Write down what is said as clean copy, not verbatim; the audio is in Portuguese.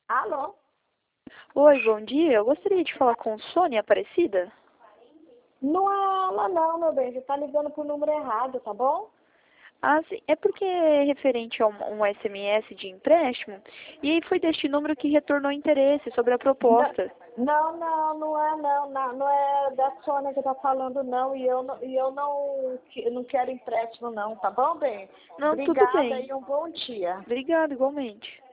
Alô? Oi, bom dia. Eu gostaria de falar com Sônia Aparecida. Não é ela não, meu bem. Você tá ligando pro número errado, tá bom? Ah, sim. É porque é referente a um SMS de empréstimo, e aí foi deste número que retornou interesse sobre a Não, proposta. não é não. Não é da Sônia que tá falando não. E eu não quero empréstimo não, tá bom, bem? Não, tudo Obrigada bem. e um bom dia. Obrigada, igualmente.